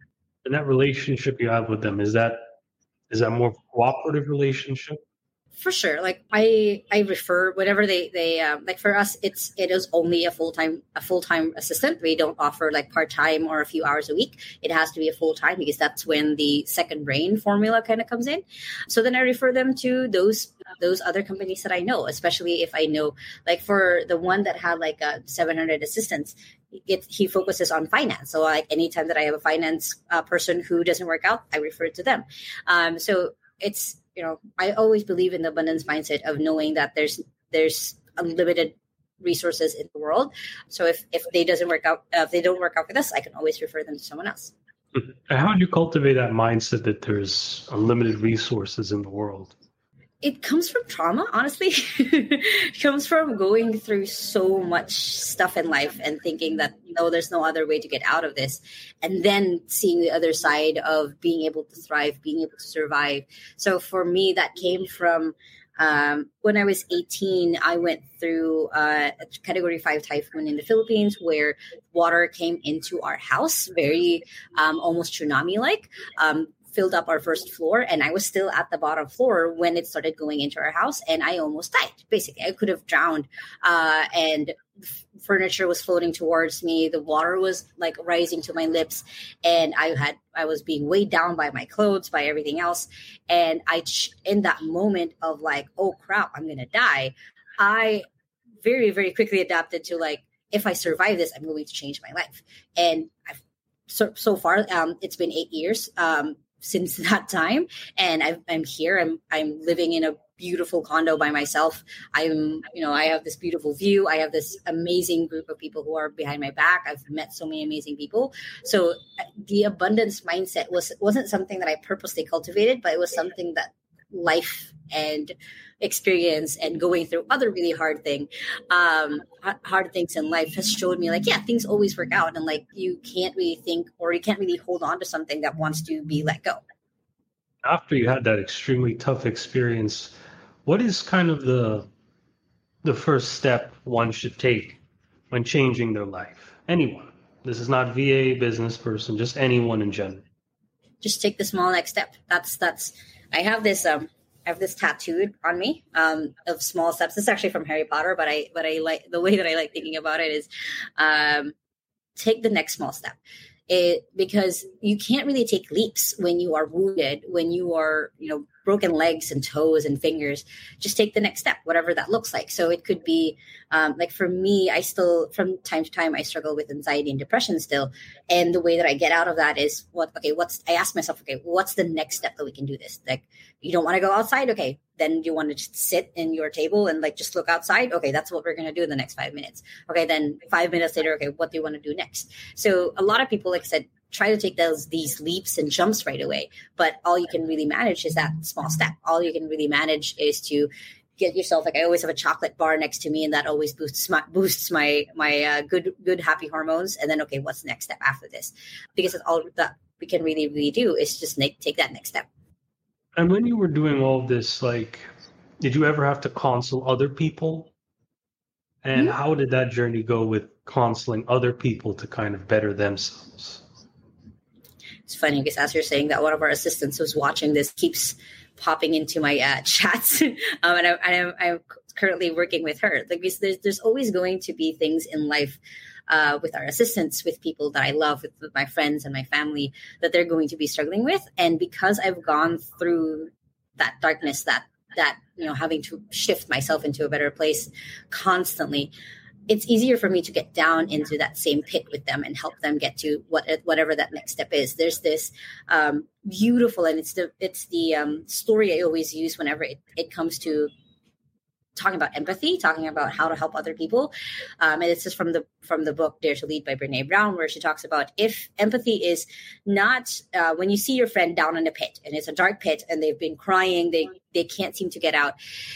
And that relationship you have with them, is that more of a cooperative relationship? For sure. Like I refer whatever they like for us, it is only a full-time assistant. We don't offer like part-time or a few hours a week. It has to be a full-time because that's when the second brain formula kind of comes in. So then I refer them to those other companies that I know, especially if I know, like for the one that had like 700 assistants, he focuses on finance. So like anytime that I have a finance person who doesn't work out, I refer to them. So it's, I always believe in the abundance mindset of knowing that there's unlimited resources in the world. So if they don't work out with us, I can always refer them to someone else. And how do you cultivate that mindset that there's unlimited resources in the world? It comes from trauma, honestly. It comes from going through so much stuff in life and thinking that, no, there's no other way to get out of this. And then seeing the other side of being able to thrive, being able to survive. So for me, that came from when I was 18, I went through a Category 5 typhoon in the Philippines where water came into our house, very almost tsunami-like. Filled up our first floor, and I was still at the bottom floor when it started going into our house, and I almost died. Basically, I could have drowned, and furniture was floating towards me. The water was like rising to my lips, and I was being weighed down by my clothes, by everything else. And in that moment of like, oh crap, I'm gonna die, I very, very quickly adapted to like, if I survive this, I'm going to change my life. And so far, it's been 8 years. Since that time, and I'm here. I'm living in a beautiful condo by myself. I have this beautiful view. I have this amazing group of people who are behind my back. I've met so many amazing people. So the abundance mindset wasn't something that I purposely cultivated, but it was something that life and experience and going through other really hard things in life has showed me like, yeah, things always work out, and like you can't really think, or you can't really hold on to something that wants to be let go. After you had that extremely tough experience, what is kind of the first step one should take when changing their life? Anyone. This is not VA, business person, just anyone in general. Just take the small next step. That's I have this tattooed on me of small steps. It's actually from Harry Potter, but I like the way that I like thinking about it is take the next small step. Because you can't really take leaps when you are wounded, when you are, broken legs and toes and fingers. Just take the next step, whatever that looks like. So it could be like for me, I still, from time to time, I struggle with anxiety and depression still. And the way that I get out of that is I ask myself, okay, what's the next step that we can do this? Like, you don't want to go outside. Okay. Then you want to just sit in your table and like, just look outside. Okay. That's what we're going to do in the next 5 minutes. Okay. Then 5 minutes later, okay, what do you want to do next? So a lot of people, like I said, try to take these leaps and jumps right away. But all you can really manage is that small step. All you can really manage is to get yourself, like I always have a chocolate bar next to me, and that always boosts my good happy hormones. And then, okay, what's the next step after this? Because that's all that we can really, really do is just take that next step. And when you were doing all this, like, did you ever have to counsel other people? And how did that journey go with counseling other people to kind of better themselves? It's funny because as you're saying that, one of our assistants who's watching this keeps popping into my chats, and I'm currently working with her. Like, there's always going to be things in life with our assistants, with people that I love, with my friends and my family, that they're going to be struggling with. And because I've gone through that darkness, that having to shift myself into a better place constantly, it's easier for me to get down into that same pit with them and help them get to whatever that next step is. There's this beautiful, and it's the story I always use whenever it comes to talking about empathy, talking about how to help other people. And it's just from the book Dare to Lead by Brene Brown, where she talks about if empathy is not when you see your friend down in a pit and it's a dark pit and they've been crying, they can't seem to get out.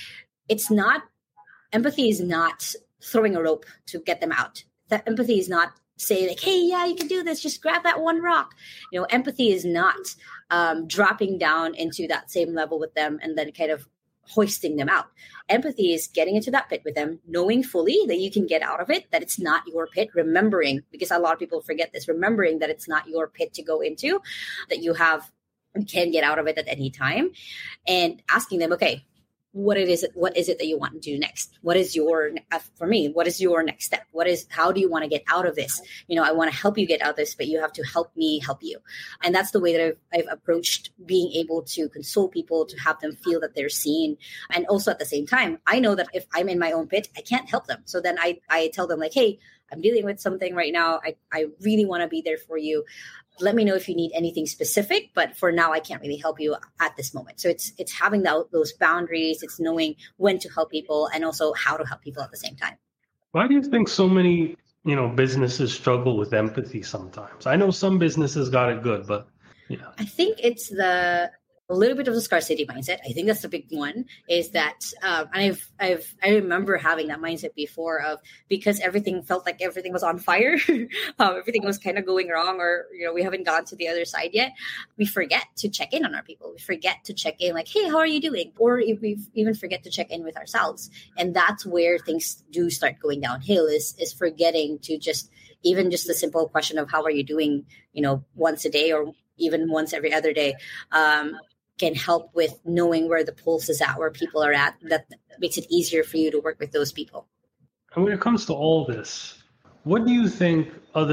Empathy is not throwing a rope to get them out. That empathy is not saying like, hey, yeah, you can do this. Just grab that one rock. Empathy is not dropping down into that same level with them and then kind of hoisting them out. Empathy is getting into that pit with them, knowing fully that you can get out of it, that it's not your pit, remembering, because a lot of people forget this, remembering that it's not your pit to go into, that you can get out of it at any time, and asking them, okay, what is it that you want to do next? What is for me, what is your next step? How do you want to get out of this? I want to help you get out of this, but you have to help me help you. And that's the way that I've approached being able to console people, to have them feel that they're seen. And also at the same time, I know that if I'm in my own pit, I can't help them. So then I tell them like, hey, I'm dealing with something right now. I really want to be there for you. Let me know if you need anything specific, but for now, I can't really help you at this moment. So it's having those boundaries, it's knowing when to help people and also how to help people at the same time. Why do you think so many, businesses struggle with empathy sometimes? I know some businesses got it good, but yeah. I think it's a little bit of the scarcity mindset. I think that's the big one, is that, and I remember having that mindset before of, because everything felt like everything was on fire, everything was kind of going wrong, or, we haven't gone to the other side yet. We forget to check in on our people. We forget to check in like, hey, how are you doing? Or if we even forget to check in with ourselves. And that's where things do start going downhill, is forgetting to even just the simple question of how are you doing, once a day or even once every other day, can help with knowing where the pulse is at, where people are at. That makes it easier for you to work with those people. And when it comes to all this, what do you think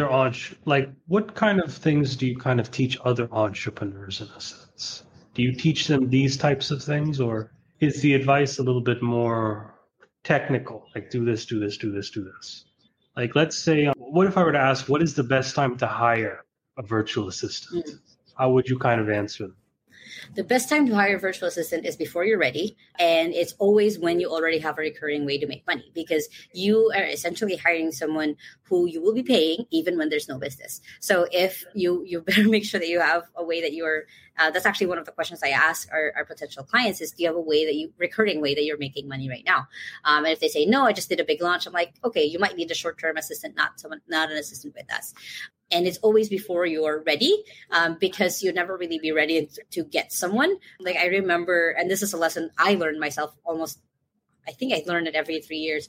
what kind of things do you kind of teach other entrepreneurs in a sense? Do you teach them these types of things, or is the advice a little bit more technical? Like, do this, do this, do this, do this. Like, let's say, what if I were to ask, what is the best time to hire a virtual assistant? How would you kind of answer them? The best time to hire a virtual assistant is before you're ready. And it's always when you already have a recurring way to make money, because you are essentially hiring someone who you will be paying even when there's no business. So if you better make sure that you have a way that you're, that's actually one of the questions I ask our potential clients is, do you have a recurring way that you're making money right now? And if they say, no, I just did a big launch, I'm like, okay, you might need a short-term assistant, not an assistant with us. And it's always before you're ready, because you'll never really be ready to get someone. Like, I remember, and this is a lesson I learned myself I think I learned it every 3 years,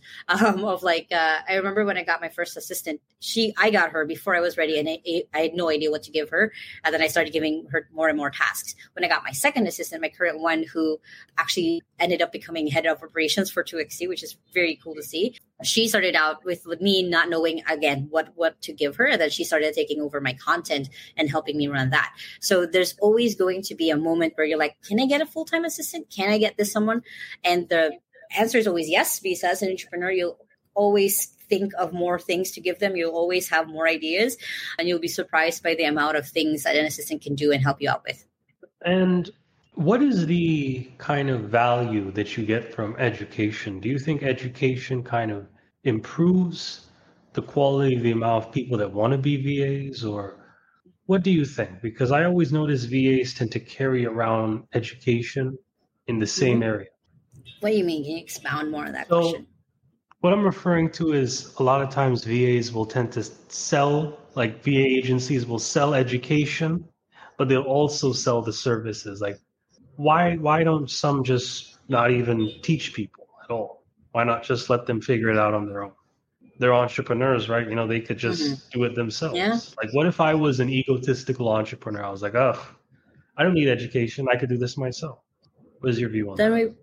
I remember when I got my first assistant, I got her before I was ready, and I had no idea what to give her. And then I started giving her more and more tasks. When I got my second assistant, my current one, who actually ended up becoming head of operations for 2XC, which is very cool to see. She started out with me not knowing, again, what to give her. And then she started taking over my content and helping me run that. So there's always going to be a moment where you're like, can I get a full-time assistant? Can I get this someone? And the answer is always yes, because as an entrepreneur, you'll always think of more things to give them. You'll always have more ideas, and you'll be surprised by the amount of things that an assistant can do and help you out with. And what is the kind of value that you get from education? Do you think education kind of improves the quality of the amount of people that want to be VAs, or what do you think? Because I always notice VAs tend to carry around education in the same area. What do you mean? Can you expound more on that question? What I'm referring to is a lot of times VAs will tend to sell, like VA agencies will sell education, but they'll also sell the services. Like, why don't some just not even teach people at all? Why not just let them figure it out on their own? They're entrepreneurs, right? They could just do it themselves. Yeah. Like, what if I was an egotistical entrepreneur? I was like, oh, I don't need education. I could do this myself. What is your view on that?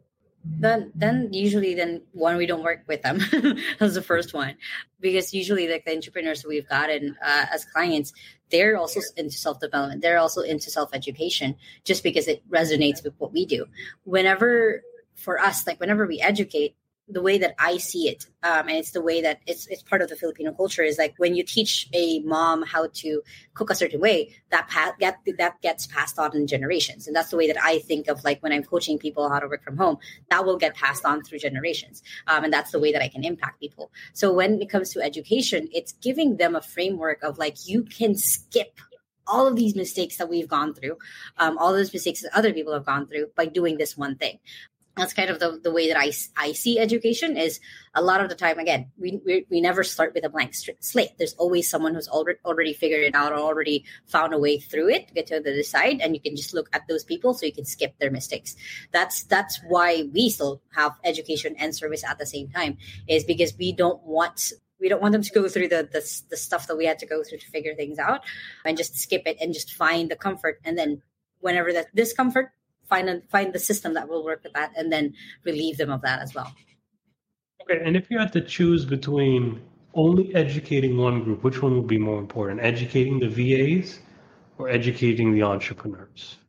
Then usually we don't work with them as the first one, because usually like the entrepreneurs that we've gotten as clients, they're also into self-development. They're also into self-education, just because it resonates with what we do. Whenever we educate, the way that I see it, and it's the way that it's part of the Filipino culture, is like when you teach a mom how to cook a certain way, that gets passed on in generations. And that's the way that I think of, like, when I'm coaching people how to work from home, that will get passed on through generations. And that's the way that I can impact people. So when it comes to education, it's giving them a framework of, like, you can skip all of these mistakes that we've gone through, all those mistakes that other people have gone through by doing this one thing. That's kind of the way that I see education. Is a lot of the time, again, we never start with a blank slate. There's always someone who's already figured it out or already found a way through it to get to the other side, and you can just look at those people so you can skip their mistakes. That's why we still have education and service at the same time, is because we don't want them to go through the stuff that we had to go through to figure things out, and just skip it and just find the comfort. And then whenever that discomfort, find the system that will work with that, and then relieve them of that as well. Okay, and if you had to choose between only educating one group, which one would be more important? Educating the VAs or educating the entrepreneurs?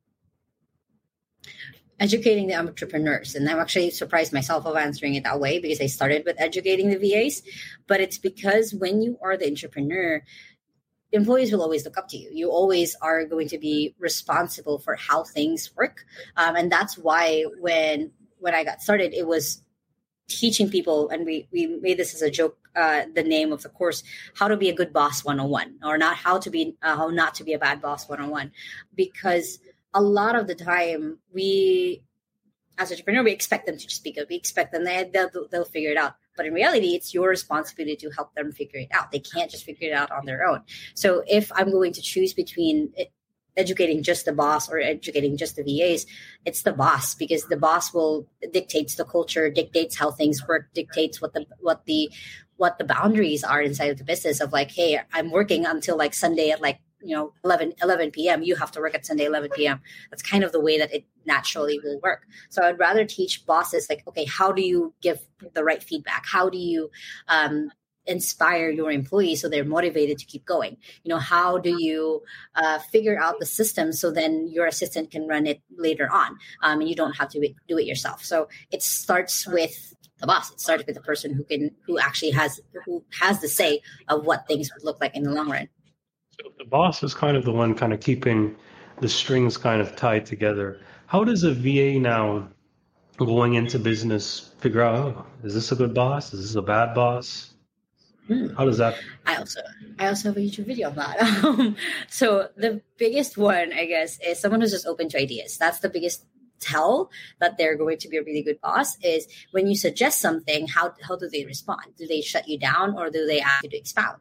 Educating the entrepreneurs. And I'm actually surprised myself of answering it that way, because I started with educating the VAs. But it's because when you are the entrepreneur, employees will always look up to you. You always are going to be responsible for how things work. And that's why when I got started, it was teaching people, and we made this as a joke, the name of the course, How to Be a Good Boss 101, or not how not to be a bad boss 101. Because a lot of the time, we, as an entrepreneur, we expect them to just speak up. We expect them, they'll figure it out. But in reality, it's your responsibility to help them figure it out. They can't just figure it out on their own. So if I'm going to choose between educating just the boss or educating just the VAs, it's the boss, because the boss will dictates the culture, dictates how things work, dictates what the boundaries are inside of the business of like, hey, I'm working until like Sunday at like, 11 p.m. You have to work at Sunday, 11 p.m. That's kind of the way that it naturally will work. So I'd rather teach bosses like, okay, how do you give the right feedback? How do you inspire your employees so they're motivated to keep going? How do you figure out the system so then your assistant can run it later on, and you don't have to do it yourself? So it starts with the boss. It starts with the person who actually has the say of what things would look like in the long run. So if the boss is kind of the one kind of keeping the strings kind of tied together, how does a VA now going into business figure out, is this a good boss? Is this a bad boss? How does that? I also have a YouTube video on that. So the biggest one, I guess, is someone who's just open to ideas. That's the biggest tell that they're going to be a really good boss, is when you suggest something, how do they respond? Do they shut you down, or do they ask you to expound?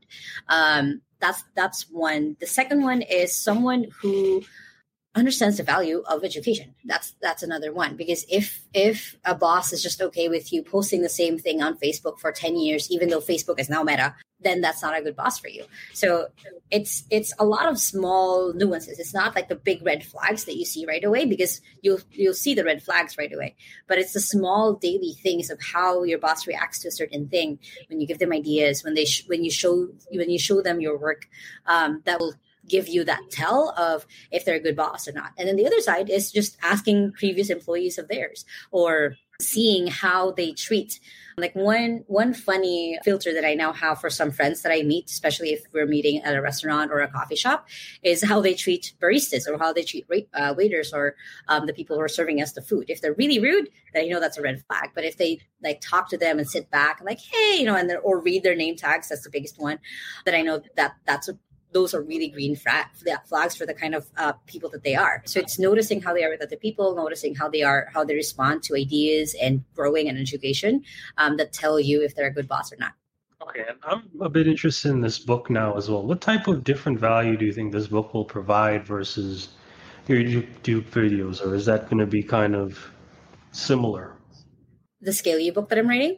That's one. The second one is someone who understands the value of education. That's another one, because if a boss is just okay with you posting the same thing on Facebook for 10 years, even though Facebook is now Meta, then that's not a good boss for you. So it's a lot of small nuances. It's not like the big red flags that you see right away, because you'll see the red flags right away. But it's the small daily things of how your boss reacts to a certain thing, when you give them ideas, when you show them your work, that will give you that tell of if they're a good boss or not. And then the other side is just asking previous employees of theirs, or seeing how they treat. Like one funny filter that I now have for some friends that I meet, especially if we're meeting at a restaurant or a coffee shop, is how they treat baristas, or how they treat waiters, or the people who are serving us the food. If they're really rude, then that's a red flag. But if they like talk to them and sit back and like, hey, or read their name tags, that's the biggest one, that I know those are really green flags for the kind of people that they are. So it's noticing how they are with other people, noticing how they respond to ideas and growing and education, that tell you if they're a good boss or not. Okay, and I'm a bit interested in this book now as well. What type of different value do you think this book will provide versus your YouTube videos, or is that going to be kind of similar? The Scale You book that I'm writing?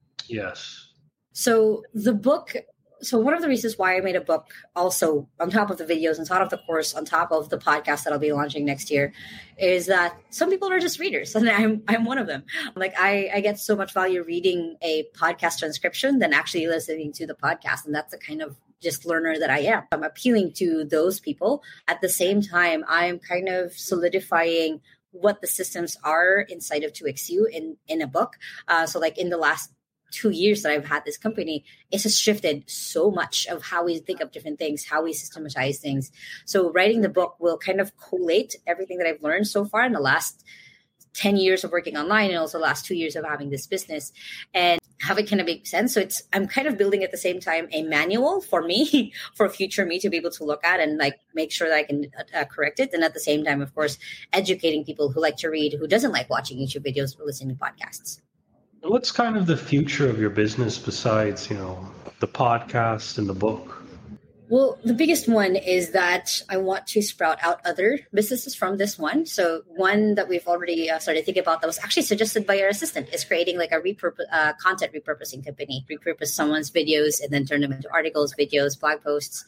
Yes. So the book... So one of the reasons why I made a book, also on top of the videos, on top of the course, on top of the podcast that I'll be launching next year, is that some people are just readers, and I'm one of them. Like I get so much value reading a podcast transcription than actually listening to the podcast, and that's the kind of just learner that I am. I'm appealing to those people. At the same time, I'm kind of solidifying what the systems are inside of 2XU in a book. So like in the last 2 years that I've had this company, it has shifted so much of how we think of different things, how we systematize things. So writing the book will kind of collate everything that I've learned so far in the last 10 years of working online, and also the last 2 years of having this business, and have it kind of make sense. So I'm kind of building at the same time a manual for me, for future me to be able to look at and like make sure that I can correct it. And at the same time, of course, educating people who like to read, who doesn't like watching YouTube videos or listening to podcasts. What's kind of the future of your business besides, the podcast and the book? Well, the biggest one is that I want to sprout out other businesses from this one. So one that we've already started thinking about that was actually suggested by our assistant is creating like a content repurposing company, repurpose someone's videos and then turn them into articles, videos, blog posts.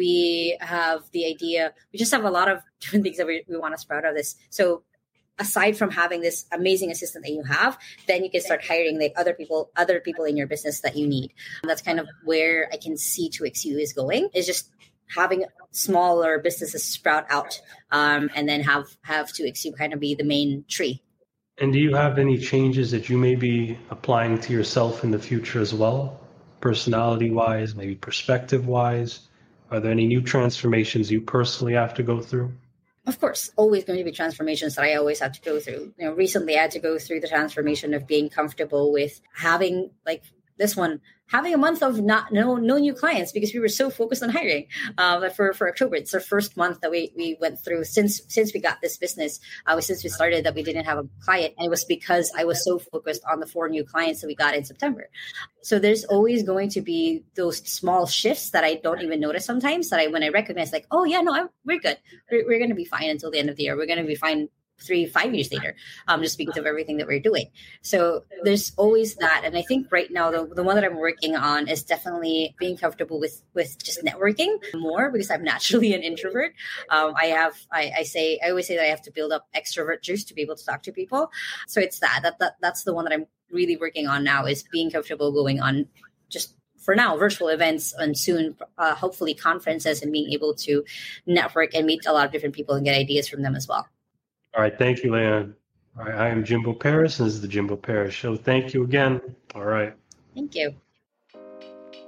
We have the idea, we just have a lot of different things that we want to sprout out of this. So aside from having this amazing assistant that you have, then you can start hiring like other people in your business that you need. And that's kind of where I can see 2XU is going, is just having smaller businesses sprout out and then have 2XU kind of be the main tree. And do you have any changes that you may be applying to yourself in the future as well? Personality-wise, maybe perspective-wise? Are there any new transformations you personally have to go through? Of course, always going to be transformations that I always have to go through. Recently I had to go through the transformation of being comfortable with having like this one, having a month of no new clients because we were so focused on hiring. But for October, it's our first month that we went through since we got this business, since we started, that we didn't have a client. And it was because I was so focused on the 4 new clients that we got in September. So there's always going to be those small shifts that I don't even notice sometimes, that when I recognize like, oh yeah, no, we're good. We're going to be fine until the end of the year. We're going to be fine 3-5 years later, just because of everything that we're doing. So there's always that. And I think right now, the one that I'm working on is definitely being comfortable with just networking more, because I'm naturally an introvert. I always say that I have to build up extrovert juice to be able to talk to people. So it's that's the one that I'm really working on now, is being comfortable going on just for now, virtual events, and soon, hopefully conferences, and being able to network and meet a lot of different people and get ideas from them as well. All right. Thank you, Leanne. All right. I am Jimbo Paris, and this is the Jimbo Paris Show. Thank you again. All right. Thank you.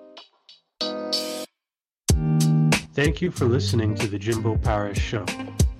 Thank you for listening to the Jimbo Paris Show.